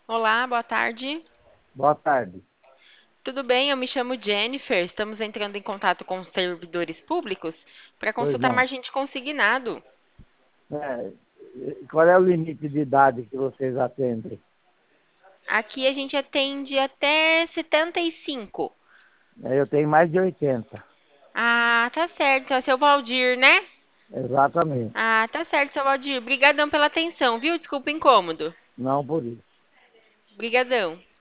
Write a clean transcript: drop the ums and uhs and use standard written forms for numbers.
Olá, boa tarde. Boa tarde. Tudo bem? Eu me chamo Jennifer. Estamos entrando em contato com os servidores públicos para Pois consultar não. margem de consignado. É, qual é o limite de idade que vocês atendem? Aqui a gente atende até 75. Eu tenho mais de 80. Ah, tá certo. É o seu Valdir, né? Exatamente. Ah, tá certo, seu Valdir. Obrigadão pela atenção, viu? Desculpa o incômodo. Não por isso. Obrigadão.